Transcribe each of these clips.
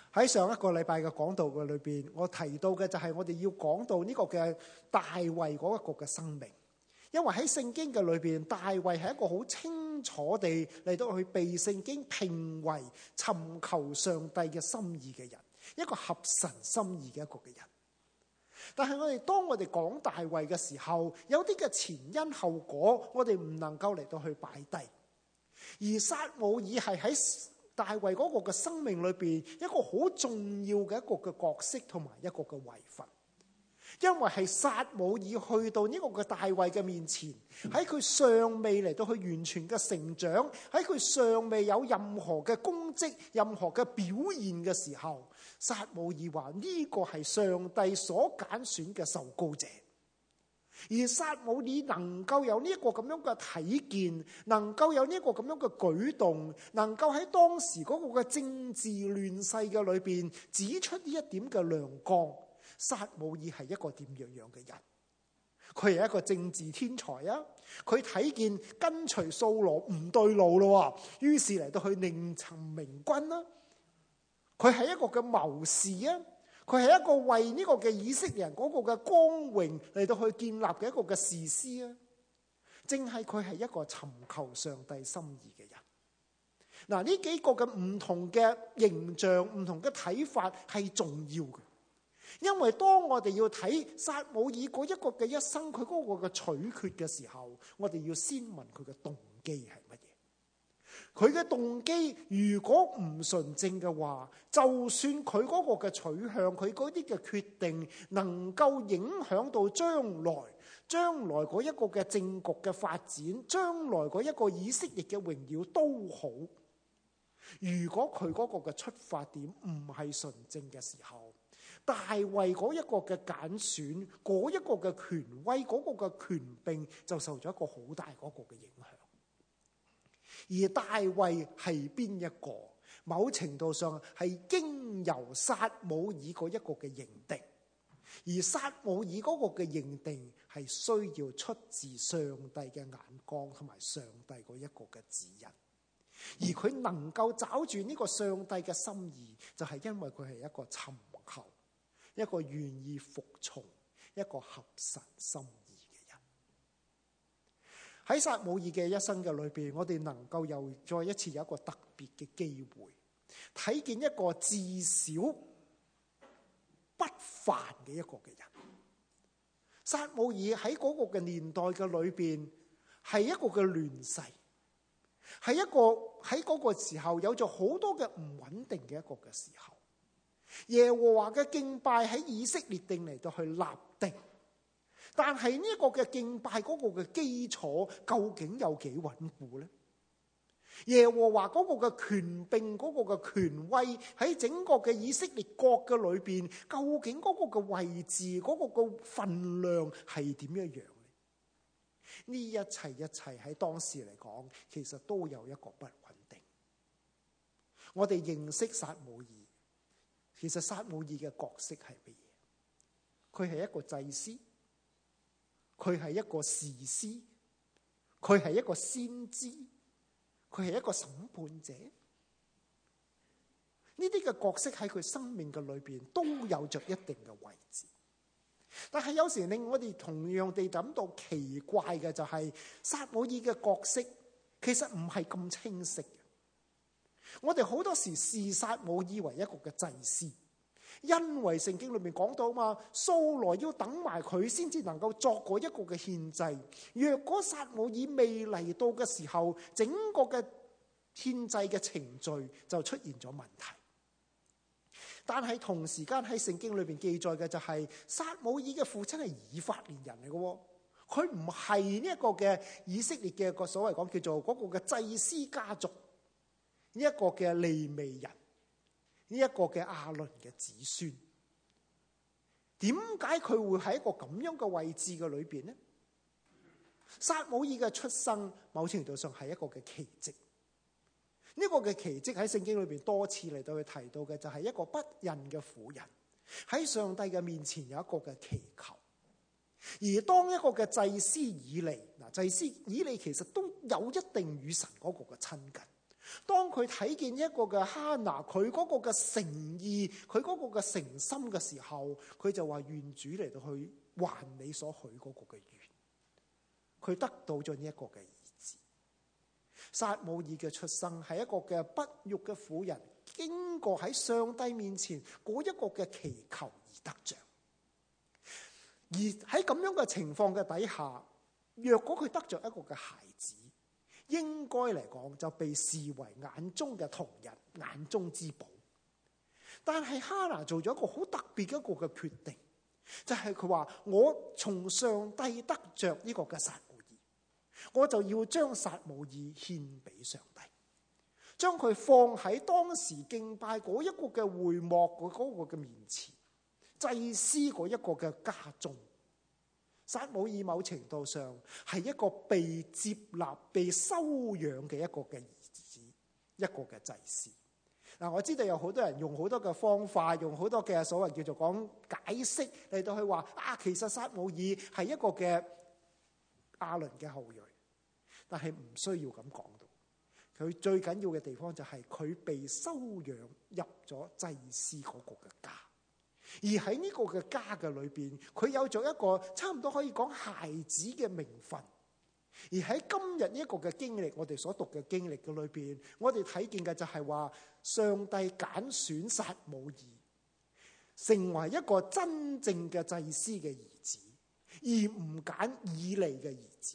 喺上一個禮拜嘅講道嘅裏邊，我提到嘅就係我哋要講到呢個嘅大衛嗰一個嘅生命，因為喺聖經嘅裏邊，大衛係一個好清楚地嚟到去被聖經評為尋求上帝嘅心意嘅人，一個合神心意嘅一個嘅人。但係當我哋講大衛嘅時候，有啲嘅前因後果，我哋唔能夠嚟到去擺低。而撒母耳係喺大衛嗰個嘅生命裏邊一個好重要嘅一個嘅角色同埋一個嘅位份，因為係撒母耳去到呢個嘅大衛嘅面前，喺佢尚未嚟到去完全嘅成長，喺佢尚未有任何嘅功績、任何嘅表現嘅時候，撒母耳話呢個係上帝所揀選嘅受膏者。而撒母耳能夠有呢一個咁樣嘅體見，能夠有呢一個咁樣嘅舉動，能夠喺當時嗰個嘅政治亂世嘅裏邊指出呢一點嘅亮光。撒母耳係一個點樣嘅人？佢係一個政治天才啊！佢睇見跟隨掃羅唔對路咯，於是嚟到去另尋明君啦。佢係一個嘅謀士啊！佢係一個為呢個嘅以色列人嗰個嘅光榮嚟到去建立嘅一個嘅士師啊！正係佢係一個尋求上帝心意嘅人。嗱，呢幾個嘅唔同嘅形象、唔同嘅睇法係重要嘅，因為當我哋要睇撒母耳嗰一個嘅一生，佢嗰個嘅取決嘅時候，我哋要先問佢嘅動機係乜嘢。佢嘅動機如果唔純正嘅話，就算佢嗰個嘅取向，佢嗰啲嘅決定能夠影響到將來嗰一個嘅政局嘅發展，將來嗰一個以色列嘅榮耀都好。如果佢嗰個嘅出發點唔係純正嘅時候，大衛嗰一個嘅揀選，嗰一個嘅權威，嗰個嘅權柄就受咗一個好大嗰個嘅影響。而大衛係邊一個？某程度上係經由撒母耳嗰一個嘅認定，而撒母耳嗰個嘅認定係需要出自上帝嘅眼光同埋上帝嗰一個嘅指引。而佢能夠找住呢個上帝嘅心意，就係因為佢係一個尋求，一個願意服從，一個合神心意嘅人。喺撒母耳嘅一生嘅裏邊，我哋能夠又再一次有一個特別嘅機會，睇見一個至少不凡嘅一個嘅人。撒母耳喺嗰個嘅年代嘅裏邊，係一個嘅亂世，係一個喺嗰個時候有咗好多嘅唔穩定嘅一個嘅時候。耶和華嘅敬拜喺以色列定嚟到去立定，但係呢個嘅敬拜嗰個嘅基礎究竟有幾穩固呢？耶和華嗰個嘅權柄，嗰個嘅權威喺整個嘅以色列國嘅裏邊，究竟嗰個嘅位置，嗰個嘅分量係點樣樣呢？呢一切喺當時嚟講，其實都有一個不穩定。我哋認識撒母耳，其實撒母耳嘅角色係乜嘢？佢係一個祭司，佢係一個士師，佢係一個先知，佢係一個審判者。呢啲嘅角色喺佢生命嘅裏邊都有着一定嘅位置。但係有時令我哋同樣地感到奇怪嘅就係撒母耳嘅角色其實唔係咁清晰嘅。我哋好多時視撒母耳為一個嘅祭司，因為聖經裏面講到嘛，掃羅要等埋佢先至能夠作過一個嘅獻祭。若果撒母耳未嚟到嘅時候，整個嘅獻祭嘅程序就出現咗問題。但係同時間喺聖經裏邊記載嘅就係撒母耳嘅父親係以法蓮人嚟嘅，佢唔係呢一個嘅以色列嘅個所謂講叫做嗰個嘅祭司家族，呢一個嘅利未人，呢一個嘅亞倫嘅子孫。點解佢會喺一個咁樣嘅位置嘅裏邊呢？撒母耳嘅出生某程度上係一個嘅奇蹟。呢個嘅奇蹟喺聖經裏邊多次嚟到去提到嘅就係一個不孕嘅婦人喺上帝嘅面前有一個嘅祈求。而當一個嘅祭司以利，祭司以利其實都有一定與神嗰個嘅親近， 當佢睇見一個嘅哈拿，佢嗰個嘅誠意，佢嗰個嘅誠心嘅時候，佢就話願主嚟到去還你所許嗰個嘅願。佢得到咗呢一個嘅兒子。撒母耳嘅出生係一個嘅不育嘅婦人，經過喺上帝面前嗰一個嘅祈求而得着。而喺咁樣嘅情況嘅底下，若果佢得着一個嘅孩子，應該嚟講就被視為眼中嘅瞳人，眼中之寶。但係哈拿做咗一個好特別嘅一個嘅決定，就係佢話我從上帝得着呢個嘅撒母耳，我就要將撒母耳獻俾上帝，將佢放喺當時敬拜嗰一個嘅會幕嗰個嘅面前，祭司嗰一個嘅家中。撒母耳某程度上係一個被接納、被收養嘅一個嘅兒子，一個嘅祭司。嗱，我知道有好多人用好多嘅方法，用好多嘅所謂叫做講解釋嚟到去話其實撒母耳係一個嘅亞倫嘅後裔，但係唔需要咁講到。佢最緊要嘅地方就係佢被收養入咗祭司嗰個嘅家。而喺呢個嘅家嘅裏邊，佢有咗一個差唔多可以講孩子嘅名分。而喺今日呢一個嘅經歷，我哋所讀嘅經歷嘅裏邊，我哋睇見嘅就係話，上帝揀選撒母耳成為一個真正嘅祭司嘅兒子，而唔揀以利嘅兒子。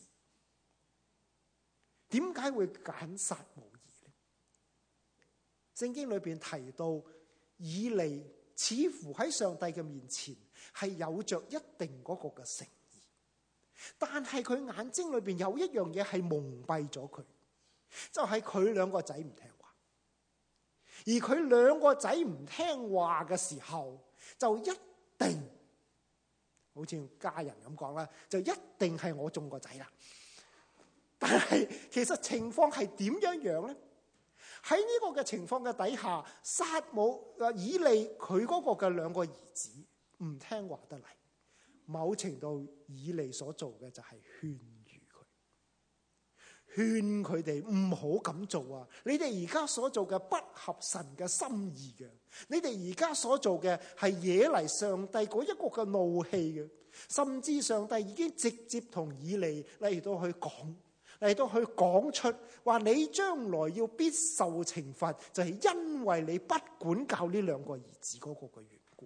點解會揀撒母耳呢？聖經裏邊提到以利似乎喺上帝嘅面前係有着一定嗰個嘅誠意，但係佢眼睛裏邊有一樣嘢係蒙蔽咗佢，就係佢兩個仔唔聽話。而佢兩個仔唔聽話嘅時候，就一定好似家人咁講啦，就一定係我中個仔啦。但係其實情況係點樣呢？喺呢個嘅情況嘅底下，以利佢嗰個嘅兩個兒子唔聽話得嚟，某程度以利所做嘅就係勸喻佢，勸佢哋唔好咁做啊！你哋而家所做嘅不合神嘅心意嘅，你哋而家所做嘅係惹嚟上帝嗰一個嘅怒氣嘅，甚至上帝已經直接同以利嚟到去講出話，你將來要必受懲罰，就係因為你不管教呢兩個兒子嗰個嘅緣故。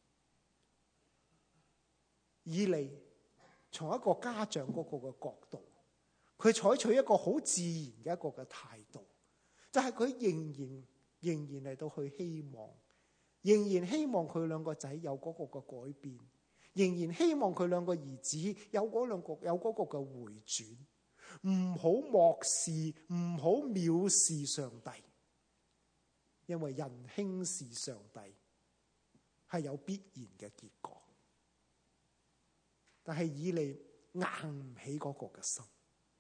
以利從一個家長嗰個嘅角度，佢採取一個好自然嘅一個嘅態度，就係佢仍然嚟到去希望，仍然希望佢兩個仔有嗰個嘅改變，仍然希望佢兩個兒子有嗰個嘅回轉。唔好漠視，唔好藐視上帝，因為人輕視上帝係有必然嘅結果。但係以利硬唔起嗰個嘅心。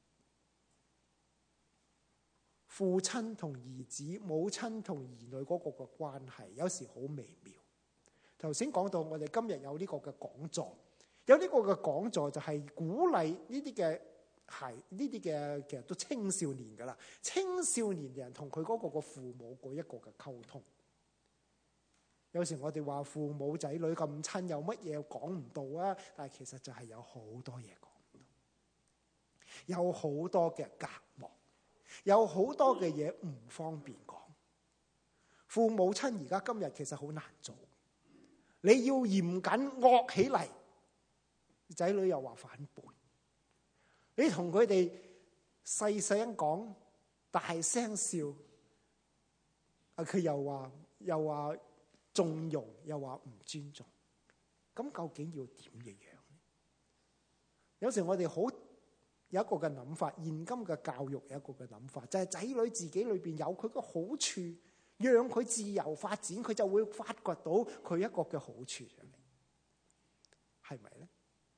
父親同兒子、母親同兒女嗰個嘅關係有時好微妙。頭先講到我哋今日有呢個嘅講座，有呢個嘅講座就係鼓勵呢啲嘅其實都青少年噶啦，青少年人同佢嗰個嘅父母嗰一個嘅溝通。有時我哋話父母仔女咁親，有乜嘢講唔到啊？但係其實就係有好多嘢講唔到，有好多嘅隔膜，有好多嘅嘢唔方便講。父母親而家今日其實好難做，你要嚴謹惡起嚟，仔女又話反叛。你同佢哋細細講，大聲笑，佢又話縱容，又話唔尊重，咁究竟要點嘅樣？有時我哋好有一個嘅諗法，現今嘅教育有一個嘅諗法，就係仔女自己裏邊有佢嘅好處，讓佢自由發展，佢就會發掘到佢一個嘅好處出嚟，係咪咧？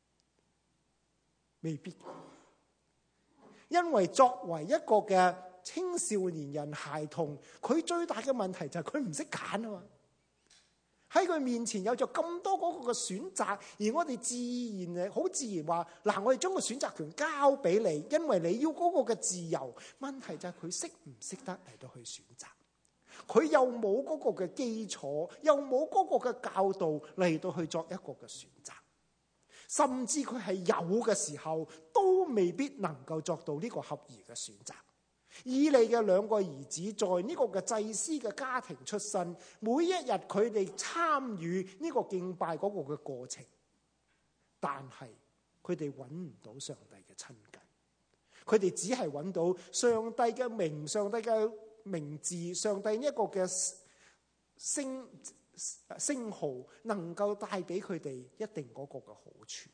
未必。因為作為一個嘅青少年人孩童，佢最大嘅問題就係佢唔識揀啊嘛。 喺佢面前有咗咁多嗰個嘅選擇，而我哋自然好自然話嗱，我哋將個選擇權交俾你，因為你要嗰個嘅自由。問題就係佢識唔識得嚟到去選擇，佢又冇嗰個嘅基礎，又冇嗰個嘅教導嚟到去作一個嘅選擇，甚至佢係有嘅時候都未必能夠作到呢個合宜嘅選擇。以利嘅兩個兒子在呢個嘅祭司嘅家庭出身，每一日佢哋參與呢個敬拜嗰個嘅過程，但係佢哋揾唔到上帝嘅親近，佢哋只係揾到上帝嘅名、上帝嘅名字、上帝呢一個嘅稱號，能夠帶俾佢哋一定嗰個嘅好處。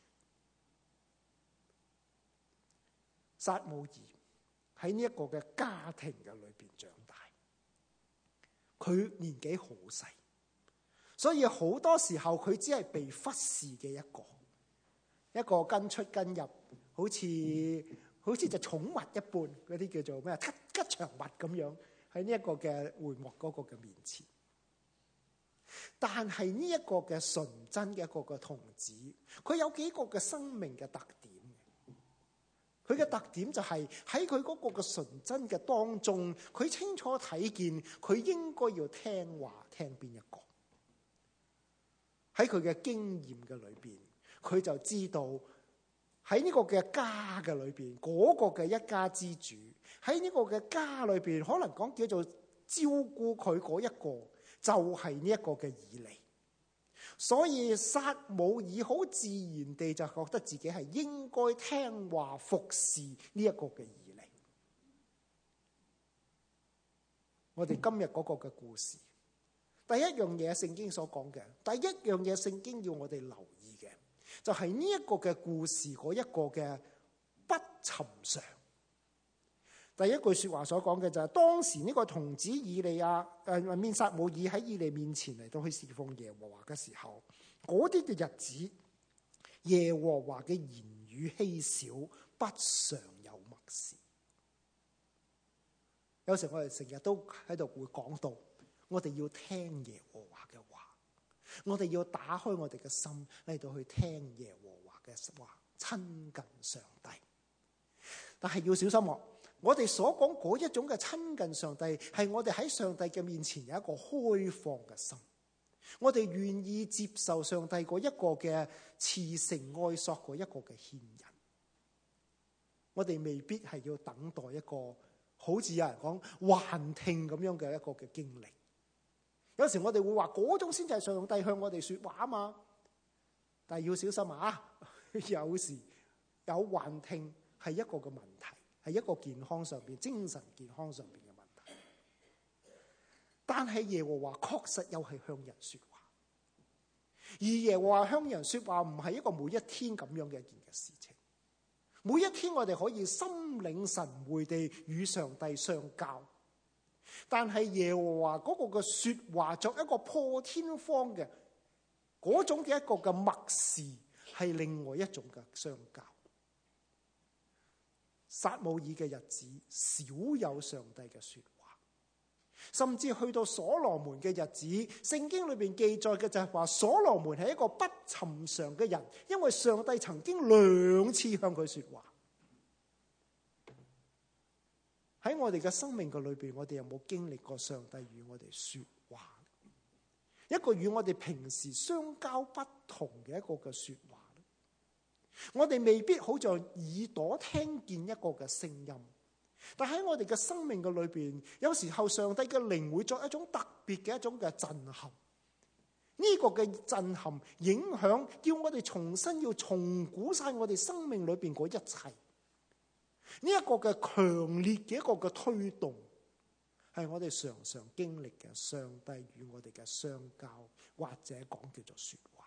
撒母耳喺呢一個嘅家庭嘅裏邊長大，佢年紀好細，所以好多時候佢只係被忽視嘅一個跟出跟入，好似隻寵物一般，嗰啲叫做咩吉祥物咁樣，喺呢一個嘅會幕嗰個嘅面前。但係呢一個嘅純真嘅一個嘅童子，佢有幾個嘅生命嘅特點。佢嘅特點就係喺佢嗰個嘅純真嘅當中，佢清楚睇見佢應該要聽話，聽邊一個。喺佢嘅經驗嘅裏邊，佢就知道喺呢個嘅家嘅裏邊，嗰個嘅一家之主喺呢個嘅家裏邊，可能講叫做照顧佢嗰一個，就係呢一個嘅以利。所以撒母耳好自然地就覺得自己係應該聽話服侍呢一個嘅以利。我哋今日嗰個嘅故事，第一樣嘢聖經所講嘅，第一樣嘢聖經要我哋留意嘅，就係呢一個嘅故事嗰一個嘅不尋常。第一句說話所講嘅就係當時呢個童子以利亞撒母耳喺以利面前嚟到去侍奉耶和華嘅時候，嗰啲嘅日子，耶和華嘅言語稀少，不常有默示。有時我哋成日都喺度會講到，我哋要聽耶和華嘅話，我哋要打開我哋嘅心嚟到去聽耶和華嘅話，親近上帝。但係要小心喎。我哋所講嗰一種嘅親近上帝，係我哋喺上帝嘅面前有一個開放嘅心，我哋願意接受上帝嗰一個嘅慈繩愛索嗰一個嘅牽引。我哋未必係要等待一個好似有人講幻聽咁樣嘅一個嘅經歷。有時我哋會話嗰種先至係上帝向我哋說話啊嘛，但係要小心啊！有時有幻聽係一個嘅問題。係一個健康上邊、精神健康上邊嘅問題，但係耶和華確實又係向人說話，而耶和華向人說話唔係一個每一天咁樣嘅一件嘅事情。每一天我哋可以心領神會地與上帝相交，但係耶和華嗰個嘅說話作一個破天荒嘅嗰種嘅一個嘅默示，係另外一種嘅相交。撒母耳嘅日子少有上帝嘅說話，甚至去到所羅門嘅日子，聖經裏邊記載嘅就係話所羅門係一個不尋常嘅人，因為上帝曾經2次向佢說話。喺我哋嘅生命嘅裏邊，我哋有冇經歷過上帝與我哋說話？一個與我哋平時相交不同嘅一個嘅說話。我哋未必好像耳朵聽見一個嘅聲音，但喺我哋嘅生命嘅裏邊，有時候上帝嘅靈會作一種特別嘅一種嘅震撼。呢個嘅震撼影響，叫我哋重新要重估晒我哋生命裏邊嗰一切。呢一個嘅強烈嘅一個嘅推動，係我哋常常經歷嘅上帝與我哋嘅相交，或者講叫做說話。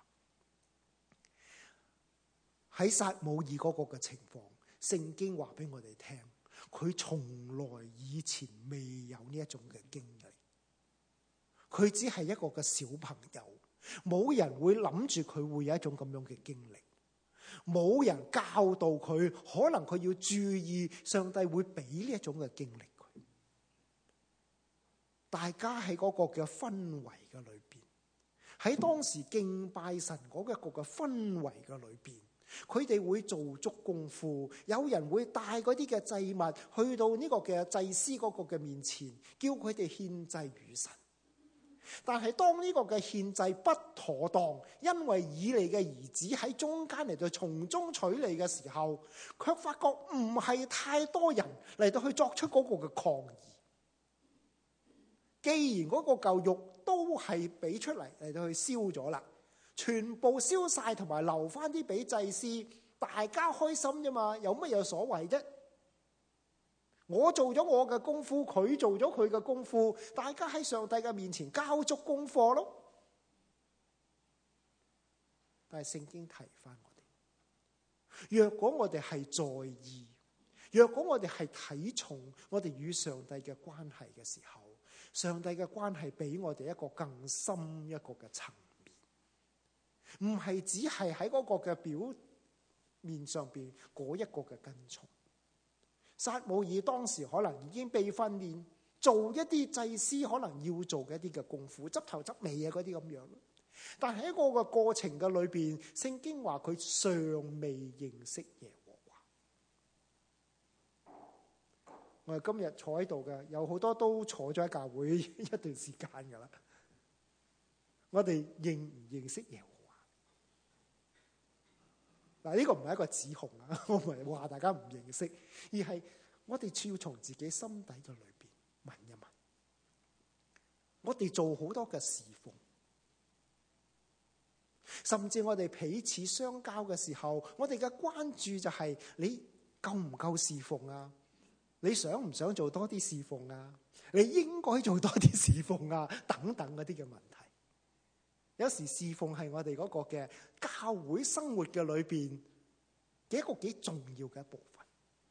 喺撒母耳嗰個嘅情況，聖經話俾我哋聽，佢從來以前未有呢一種嘅經歷。佢只係一個嘅小朋友，冇人會諗住佢會有一種咁樣嘅經歷，冇人教導佢，可能佢要注意上帝會俾呢一種嘅經歷佢。大家喺嗰個嘅氛圍嘅裏邊， 喺當時敬拜神嗰一個嘅氛圍嘅裏邊，佢哋會做足功夫，有人會帶嗰啲嘅祭物去到呢個嘅祭司嗰個嘅面前，叫佢哋獻祭與神。但係當呢個嘅獻祭不妥當，因為以利嘅兒子喺中間嚟到從中取利嘅時候，卻發覺唔係太多人嚟到去作出嗰個嘅抗議。既然嗰個嚿肉都係俾出嚟到去燒咗啦，全部燒晒同埋留翻啲俾祭司，大家開心啫嘛，有乜嘢所謂啫？我做咗我嘅功夫，佢做咗佢嘅功夫，大家喺上帝嘅面前交足功課咯。但係聖經提翻我哋，若果我哋係在意，若果我哋係睇重我哋與上帝嘅關係嘅時候，上帝嘅關係俾我哋一個更深一個嘅層面，唔係只係喺嗰個嘅表面上邊嗰一個嘅跟從。撒母耳當時可能已經被訓練做一啲祭司可能要做嘅一啲嘅功夫，執頭執尾啊嗰啲咁樣。但係喺嗰個過程嘅裏邊，聖經話佢尚未認識耶和華。我哋今日坐喺度嘅有好多都坐咗喺教會一段時間噶啦，我哋認唔認識耶和華？嗱，呢個唔係一個指控啊，我唔係話大家唔認識，而係我哋要從自己心底嘅裏邊問一問。我哋做好多嘅侍奉，甚至我哋彼此相交嘅時候，我哋嘅關注就係你夠唔夠侍奉啊？你想唔想做多啲侍奉啊？你應該做多啲侍奉啊？等等嗰啲嘅問題。有時侍奉係我哋嗰個嘅教會生活嘅裏邊嘅一個幾重要嘅一部分。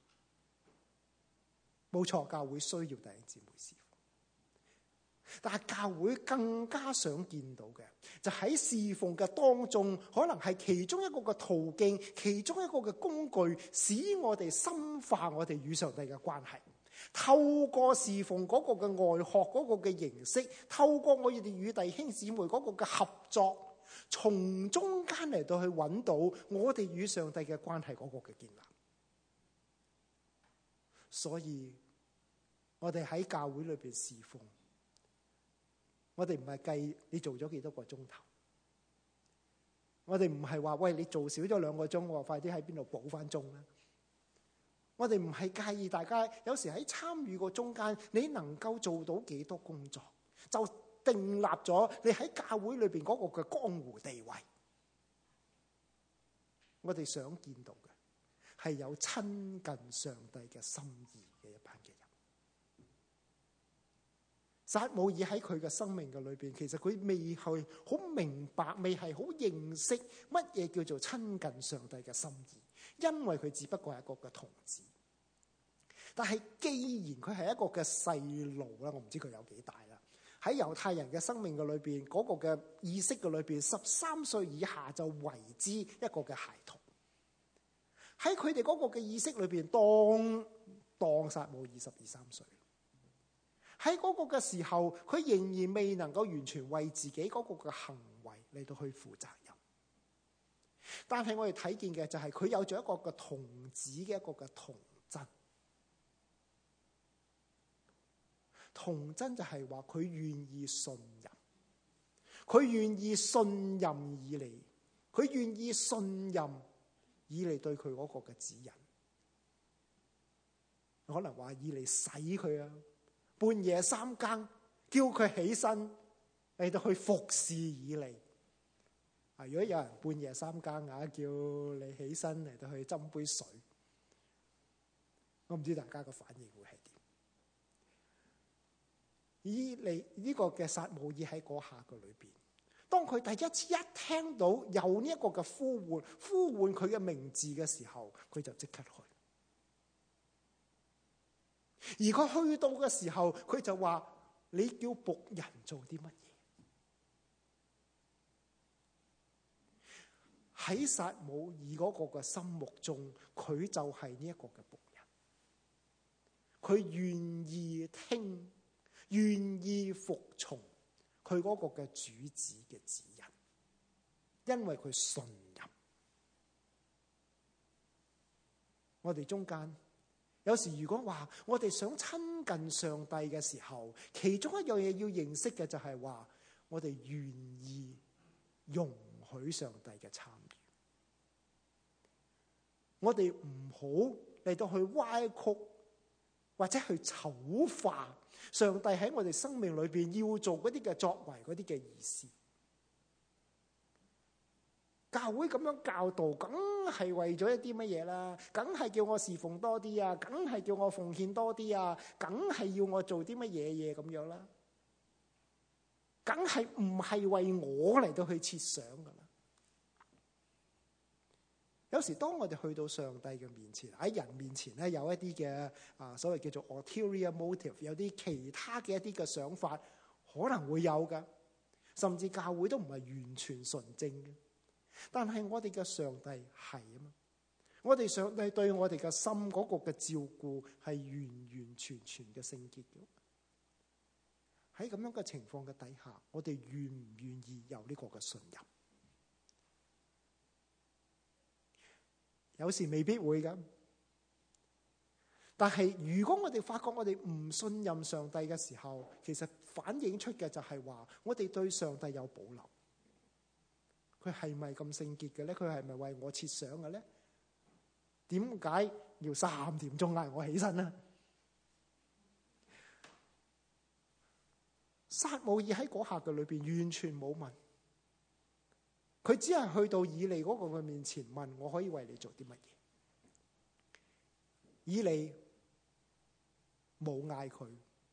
冇錯，教會需要弟兄姊妹侍奉，但係教會更加想見到嘅就喺侍奉嘅當中，可能係其中一個嘅途徑，其中一個嘅工具，使我哋深化我哋與上帝嘅關係。透過侍奉嗰個嘅外學嗰個嘅形式，透過我哋與弟兄姊妹嗰個嘅合作，從中間嚟到去揾到我哋與上帝嘅關係嗰個嘅建立。所以我哋喺教會裏邊侍奉，我哋唔係計你做咗幾多個鐘頭，我哋唔係話喂，你做少咗2個鐘，我話快啲喺邊度補翻鐘啦。我哋唔係介意大家有時喺參與個中間，你能夠做到幾多工作，就訂立咗你喺教會裏邊嗰個嘅江湖地位。我哋想見到嘅係有親近上帝嘅心意嘅一班嘅人。撒母耳喺佢嘅生命嘅裏邊，其實佢未係好明白，未係好認識乜嘢叫做親近上帝嘅心意，因為佢只不過係一個嘅童子。但係既然佢係一個嘅細路啦，我唔知佢有幾大啦。喺猶太人嘅生命嘅裏邊，嗰個嘅意識嘅裏邊，13歲以下就為之一個嘅孩童。喺佢哋嗰個嘅意識裏邊，當撒母耳12、13歲。喺嗰個嘅時候，佢仍然未能夠完全為自己嗰個嘅行為嚟到去負責任。但係我哋睇見嘅就係佢有咗一個嘅童子嘅一個嘅童真。童真就係話佢願意信任，佢願意信任以利，佢願意信任以利對佢嗰個嘅指引。可能話以利使佢啊，半夜3更叫佢起身嚟到去服侍以利。如果有人半夜3更叫你起身嚟到去斟杯水，我唔知大家嘅反應會係點。以利呢個嘅撒母耳喺嗰下嘅裏邊，當佢第一次一聽到有呢一個嘅呼喚佢嘅名字嘅時候，佢就即刻去。而佢去到嘅時候，佢就話：你叫僕人做啲乜嘢？喺撒母耳嗰個嘅心目中，佢就係呢一個嘅僕人。佢願意聽，願意服從，佢佢嗰個嘅主旨嘅指引，因為佢信任。我哋中間有時如果話我哋想親近上帝嘅時候，其中一樣嘢要認識嘅就係話，我哋願意容許上帝嘅參與。我哋唔好嚟到去歪曲或者去醜化上帝喺我哋生命裏邊要做嗰啲嘅作為，嗰啲嘅意思。教會咁樣教導，梗係為咗一啲乜嘢啦？梗係叫我侍奉多啲啊，梗係叫我奉獻多啲啊，梗係要我做啲乜嘢嘢咁樣啦？梗係唔係為我嚟到去設想噶啦？有時當我哋去到上帝嘅面前，喺人面前咧，有一啲嘅所謂叫做 ulterior motive， 有啲其他嘅一啲嘅想法可能會有噶，甚至教會都唔係完全純正嘅。但係我哋嘅上帝係啊嘛，我哋上帝對我哋嘅心嗰個嘅照顧係完完全全嘅聖潔嘅。喺咁樣嘅情況嘅底下，我哋願唔願意有呢個嘅信任？有時未必會㗎，但係如果我哋發覺我哋唔信任上帝嘅時候，其實反映出嘅就係話，我哋對上帝有保留。佢係咪咁聖潔嘅咧？佢係咪為我設想嘅咧？點解要3點鐘嗌我起身呢？撒母耳喺嗰刻嘅裏邊完全冇問，佢只係去到以利嗰個嘅面前問：我可以為你做啲乜嘢？以利冇嗌佢，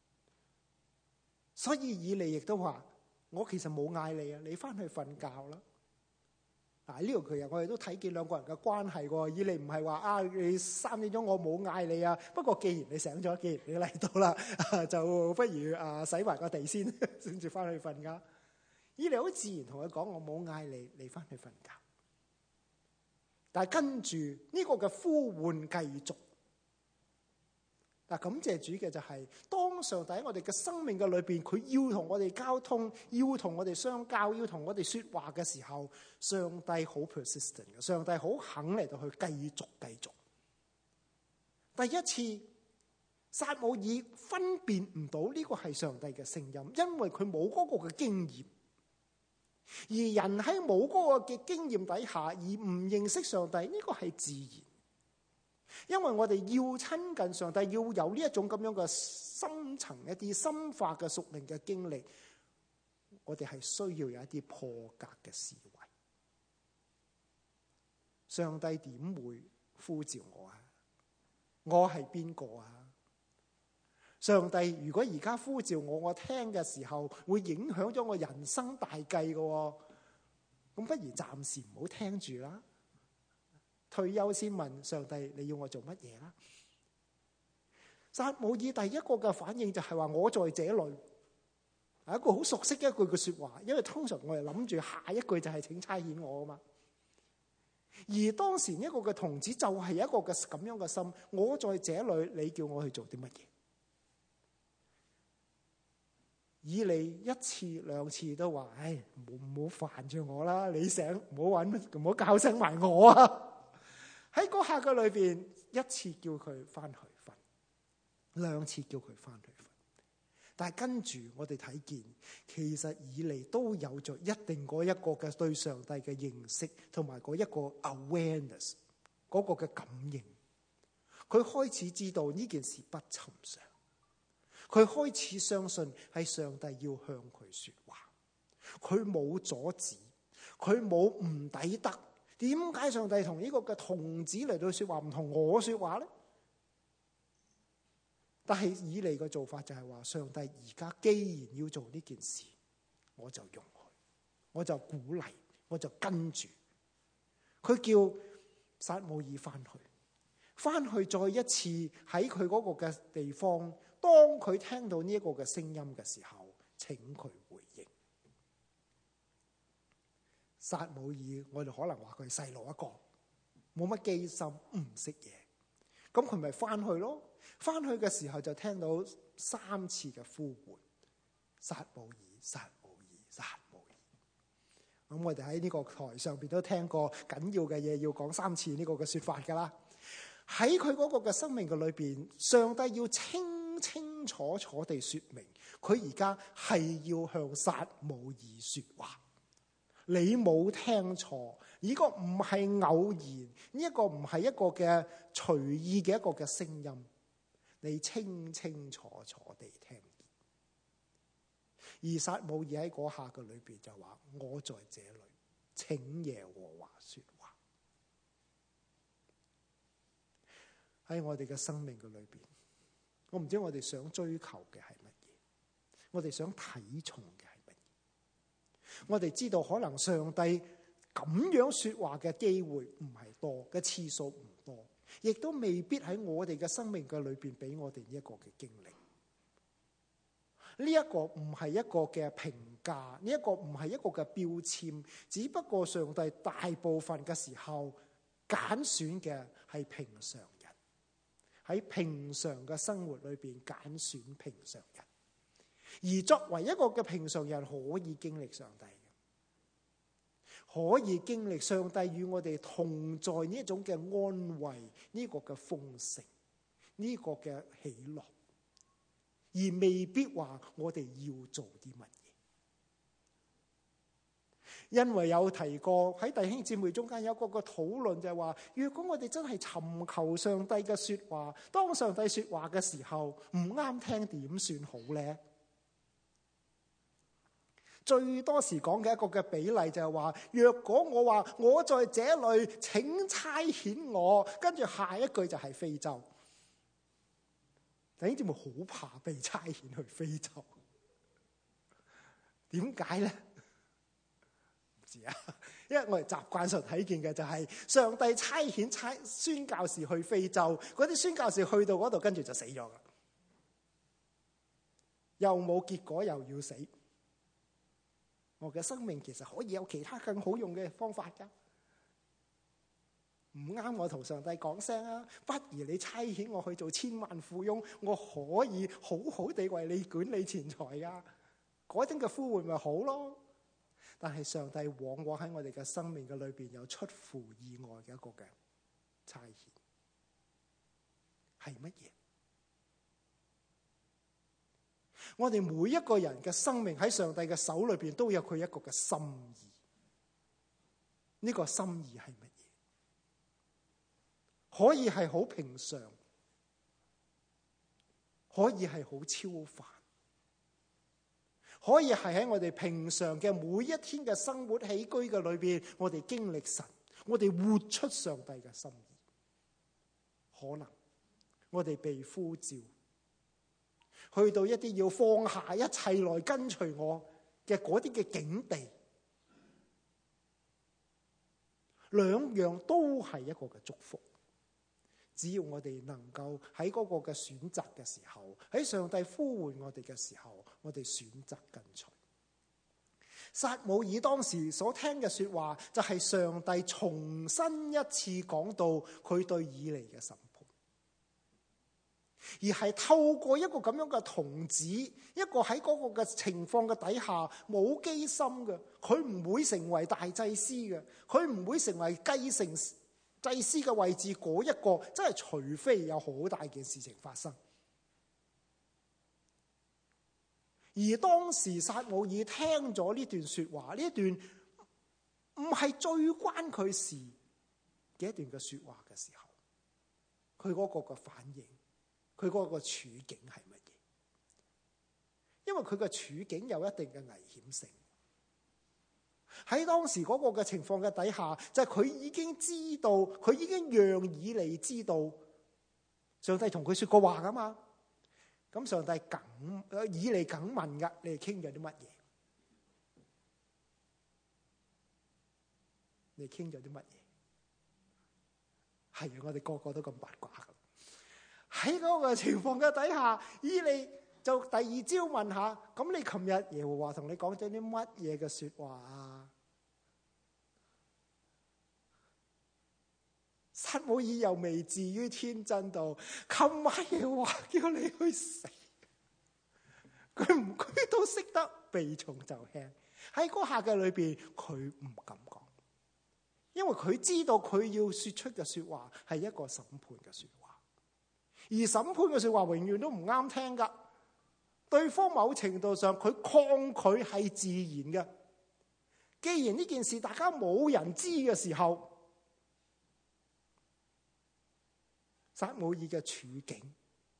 所以以利亦都話：我其實冇嗌你啊，你翻去瞓覺啦。嗱，呢度其實我哋都睇見兩個人嘅關係喎。以利唔係話你3點鐘我冇嗌你啊，不過既然你醒咗，既然你嚟到啦，就不如洗埋個地先至翻去瞓覺。以利好自然同佢講：我冇嗌你，你翻去瞓覺。但係跟住呢個嘅呼喚繼續。嗱，感謝主嘅就係，當上帝喺我哋嘅生命嘅裏邊，佢要同我哋交通，要同我哋相交，要同我哋說話嘅時候，上帝好 persistent 嘅，上帝好肯嚟到去繼續。第一次撒母耳分辨唔到呢個係上帝嘅聲音，因為佢冇嗰個嘅經驗，而人喺冇嗰個嘅經驗底下而唔認識上帝，呢個係自然。因為我哋要親近上帝，要有呢一種咁樣嘅深層一啲深化嘅屬靈嘅經歷，我哋係需要有一啲破格嘅思維。上帝點會呼召我啊？我係邊個啊？上帝如果而家呼召我，我聽嘅時候會影響咗我人生大計嘅，咁不如暫時唔好聽住啦。退休先問上帝，你要我做乜嘢啦？撒母耳第一個嘅反應就係話：我在這裏，係一個好熟悉嘅一句嘅說話，因為通常我哋諗住下一句就係請差遣我啊嘛。而當時一個嘅童子就係一個嘅咁樣嘅心，我在這裏，你叫我去做啲乜嘢？以利一次兩次都話：唉，唔好煩住我啦，你醒唔好搵，唔好叫醒埋我啊！喺嗰刻嘅裏邊，一次叫佢翻去瞓，兩次叫佢翻去瞓。但係跟住我哋睇見，其實以利都有着一定嗰一個嘅對上帝嘅認識，同埋嗰一個 awareness 嗰個嘅感應。佢開始知道呢件事不尋常，佢開始相信係上帝要向佢說話，佢冇阻止，佢冇唔抵得。點解上帝同呢個嘅童子嚟到說話唔同我說話咧？但係以利嘅做法就係話，上帝而家既然要做呢件事，我就容許，我就鼓勵，我就跟住。佢叫撒母耳翻去再一次喺佢嗰個嘅地方，當佢聽到呢一個嘅聲音嘅時候，請佢回應。撒母耳，我哋可能話佢係細路一個，冇乜機心，唔識嘢，咁佢咪翻去咯？翻去嘅時候就聽到3次嘅呼喚，撒母耳，撒母耳。 撒母耳。咁我哋喺呢個台上邊都聽過緊要嘅嘢，要講3次呢個嘅說法噶啦。喺佢嗰個嘅生命嘅裏邊，上帝要清清楚楚地說明，佢而家係要向撒母耳說話。你冇聽錯，呢個唔係偶然，呢一個唔係一個嘅隨意嘅一個嘅聲音，你清清楚楚地聽見。而撒母耳喺嗰下嘅裏邊就話：我在這裏，請耶和華說話。喺我哋嘅生命嘅裏邊，我唔知我哋想追求嘅係乜嘢，我哋想睇重嘅係乜嘢。我哋知道可能上帝咁樣說話嘅機會唔係多，嘅次數唔多，亦都未必喺我哋嘅生命嘅裏邊俾我哋呢一個嘅經歷。呢一個唔係一個嘅評價，呢一個唔係一個嘅標籤，只不過上帝大部分嘅時候揀選嘅係平常人，喺平常嘅生活裏邊揀選平常人。而作為一個嘅平常人，可以經歷上帝，可以經歷上帝與我哋同在呢一種嘅安慰，呢個嘅豐盛，呢個嘅喜樂，而未必話我哋要做啲乜嘢。因為有提過喺弟兄姊妹中間有一個嘅討論，就係話，如果我哋真係尋求上帝嘅說話，當上帝說話嘅時候唔啱聽，點算好呢？最多時講嘅一個嘅比例就係話，若果我話我在這裏，請差遣我，跟住下一句就係非洲。弟兄姊妹好怕被差遣去非洲，點解呢？唔知啊，因為我哋習慣上睇見嘅就係上帝差遣宣教士去非洲，嗰啲宣教士去到嗰度，跟住就死咗噶，又冇結果，又要死。我嘅生命其實可以有其他更好用嘅方法噶，唔啱我同上帝講聲啊，不如你差遣我去做千萬富翁，我可以好好地為你管理錢財噶，嗰種嘅呼喚咪好咯。但係上帝往往喺我哋嘅生命嘅裏邊有出乎意外嘅一個嘅差遣，係乜嘢？我哋每一個人嘅生命喺上帝嘅手裏邊都有佢一個嘅心意。呢個心意係乜嘢？可以係好平常，可以係好超凡，可以係喺我哋平常嘅每一天嘅生活起居嘅裏邊，我哋經歷神，我哋活出上帝嘅心意。可能我哋被呼召去到一啲要放下一切來跟隨我嘅嗰啲嘅境地，兩樣都係一個嘅祝福。只要我哋能夠喺嗰個嘅選擇嘅時候，喺上帝呼喚我哋嘅時候，我哋選擇跟隨。撒母耳當時所聽嘅說話，就係上帝重新一次講到佢對以利嘅審判，而係透過一個咁樣嘅童子，一個喺嗰個嘅情況嘅底下冇機心嘅，佢唔會成為大祭司嘅，佢唔會成為繼承祭司嘅位置嗰一個，真係除非有好大件事情發生。而當時撒母耳聽咗呢段說話，呢一段唔係最關佢事嘅一段嘅說話嘅時候，佢嗰個嘅反應，佢嗰個處境係乜嘢？因為佢嘅處境有一定嘅危險性。喺當時嗰個嘅情況嘅底下，就係佢已經知道，佢已經讓以利知道上帝同佢說過話噶嘛。咁上帝以利梗問噶，你哋傾咗啲乜嘢？你哋傾咗啲乜嘢？係啊，我哋個個都咁八卦噶。喺嗰個情況嘅底下，以利就第二朝問下，咁你琴日耶和華同你講咗啲乜嘢嘅說話啊？撒母耳又未至於天真到，琴晚耶和華叫你去死，佢都識得避重就輕。 喺嗰下嘅裏邊，佢唔敢講，因為佢知道佢要說出嘅說話係一個審判嘅說話，而審判嘅說話永遠都唔啱聽噶。對方某程度上佢抗拒係自然嘅。既然呢件事大家冇人知嘅時候，撒母耳嘅處境，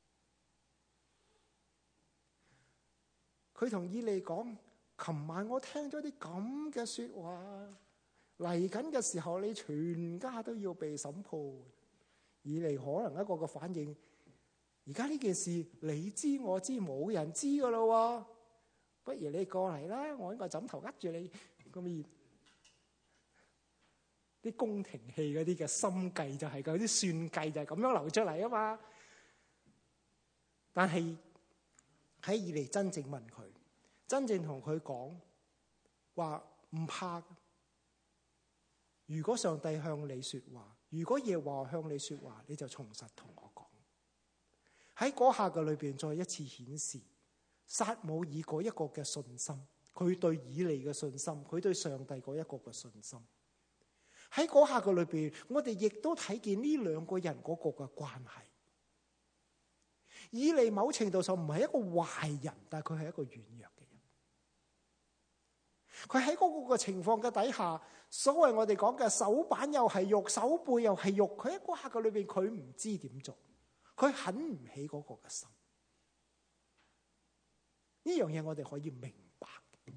佢同以利講：琴晚我聽咗啲咁嘅說話，嚟緊嘅時候你全家都要被審判。以利可能一個嘅反應，而家呢件事你知我知，冇人知噶啦，不如你過嚟啦，我搵個枕頭握住你。咁啲宮廷戲嗰啲嘅心計就係嗰啲算計就係咁樣流出嚟啊嘛。但係喺以利真正問佢，真正同佢講話唔怕。如果上帝向你說話，如果耶和華向你說話，你就從實同我講。喺嗰下嘅裏邊，再一次顯示撒母耳嗰一個嘅信心，佢對以利嘅信心，佢對上帝嗰一個嘅信心。喺嗰下嘅裏邊，我哋亦都睇見呢兩個人嗰個嘅關係。以利某程度上唔係一個壞人，但係佢係一個軟弱嘅人。佢喺嗰個嘅情況嘅底下，所謂我哋講嘅手板又係肉，手背又係肉，佢喺嗰下嘅裏邊，佢唔知點做，佢狠唔起嗰個嘅心。呢樣嘢我哋可以明白。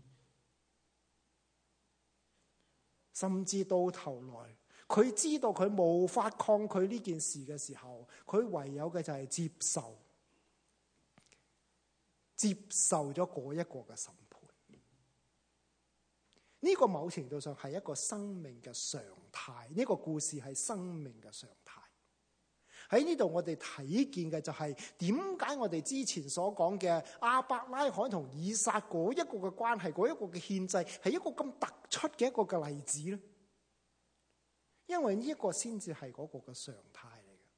甚至到頭來，佢知道佢無法抗拒呢件事嘅時候，佢唯有嘅就係接受咗嗰一個嘅審判。呢個某程度上係一個生命嘅常態，呢個故事係生命嘅常態。喺呢度我哋睇見嘅就係點解我哋之前所講嘅亞伯拉罕同以撒嗰一個嘅關係，嗰一個嘅獻祭係一個咁突出嘅一個嘅例子咧？因為呢一個先至係嗰個嘅常態嚟嘅。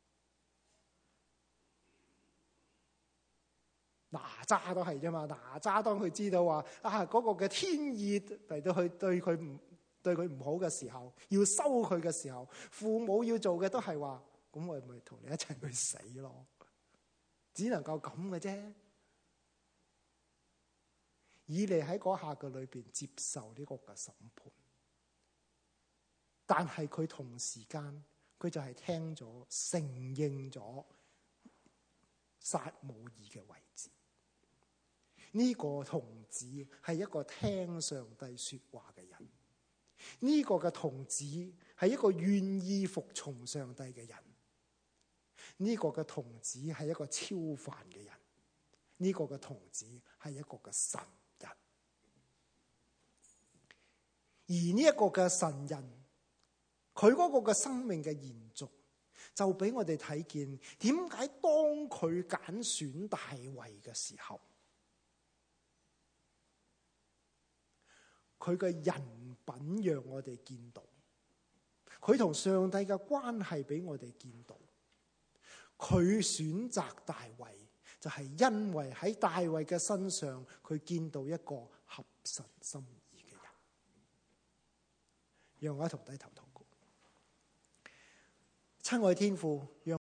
哪吒都係啫嘛，哪吒當佢知道話嗰個嘅天意嚟到去對佢唔好嘅時候，要收佢嘅時候，父母要做嘅都係話：咁我咪同你一齊去死咯，只能夠咁嘅啫。以利喺嗰下嘅裏邊接受呢個嘅審判，但係佢同時間佢就係聽咗承認咗撒母耳嘅位置。呢個童子係一個聽上帝說話嘅人，呢個嘅童子係一個願意服從上帝嘅人。呢個嘅童子係一個超凡嘅人，呢個嘅童子係一個嘅神人。而呢一個嘅神人，佢嗰個嘅生命嘅延續，就俾我哋睇見點解當佢揀選大衛嘅時候，佢嘅人品讓我哋見到，佢同上帝嘅關係俾我哋見到。佢選擇大衛，就係因為喺大衛嘅身上，佢見到一個合神心意嘅人。讓我一同低頭禱告。親愛天父，讓